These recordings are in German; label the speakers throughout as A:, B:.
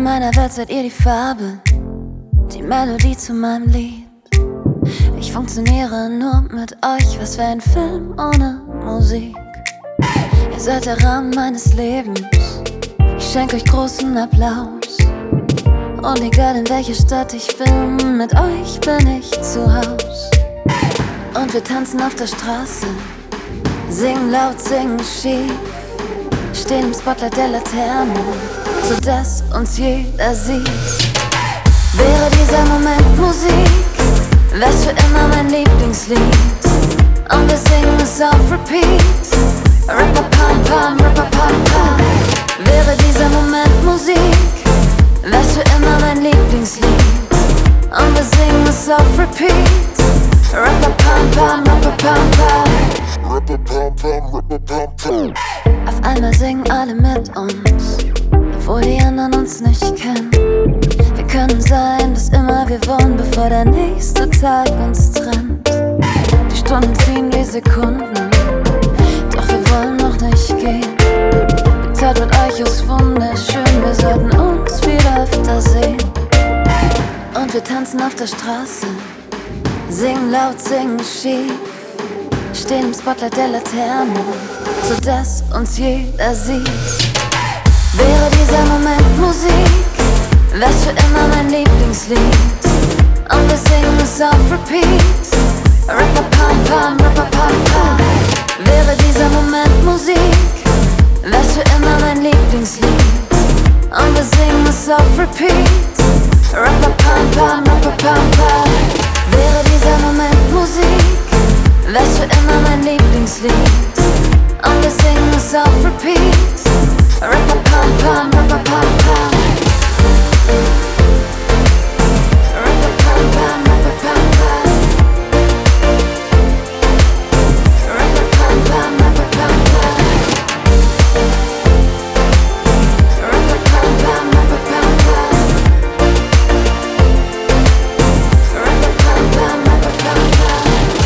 A: meiner Welt seid ihr die Farbe, die Melodie zu meinem Lied. Ich funktioniere nur mit euch, was für ein Film ohne Musik. Ihr seid der Rahmen meines Lebens, ich schenk euch großen Applaus. Und egal in welcher Stadt ich bin, mit euch bin ich zu Haus. Und wir tanzen auf der Straße, singen laut, singen schief, stehen im Spotlight der Laterne, sodass uns jeder sieht. Wäre dieser Moment Musik, wär's für immer mein Lieblingslied. Und wir singen es auf Repeat. Rappa-pam-pam, rappa-pam-pam. Wäre dieser Moment Musik, wär's für immer mein Lieblingslied. Und wir singen es auf Repeat. Rappa-pam-pam, rappa-pam-pam. Auf einmal singen alle mit uns, obwohl die anderen uns nicht kennen. Wir können sein, was immer wir wollen, bevor der nächste Tag uns trennt. Die Stunden ziehen wie Sekunden, doch wir wollen noch nicht gehen. Die Zeit mit euch ist wunderschön, wir sollten uns wieder öfter sehen. Und wir tanzen auf der Straße, singen laut, singen schief, stehen im Spotlight der Laterne, sodass uns jeder sieht. Wäre dieser Moment Musik, wär's für immer mein Lieblingslied. Und wir singen es auf Repeat. Rappa-pam-pam, rappa-pam-pam. Wäre dieser Moment Musik, wär's für immer mein Lieblingslied. Und wir singen es auf Repeat. Rappa-pam-pam, rappa-pam-pam. Wäre dieser Moment Musik, wär's für immer mein Lieblingslied. Und wir singen es auf Repeat. Rappa-pam-pam, rappa-pam-pam. Rappa-pam-pam, rappa-pam-pam. Rappa-pam-pam, rappa-pam-pam. Rappa-pam-pam, rappa-pam-pam. Rappa-pam-pam, rappa-pam-pam.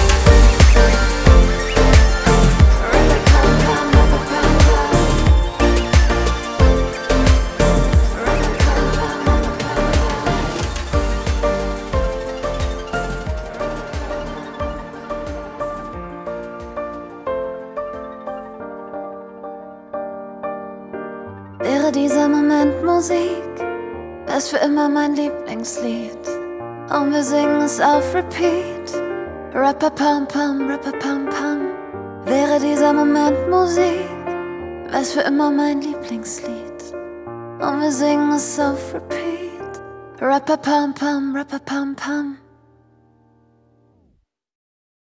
A: Wäre dieser Moment Musik, wär's für immer mein Lieblingslied. Und wir singen es auf Repeat. Rappa-pam-pam, rappa-pam-pam. Wäre dieser Moment Musik, wär's für immer mein Lieblingslied. Und wir singen es auf Repeat. Rappa-pam-pam, rappa-pam-pam.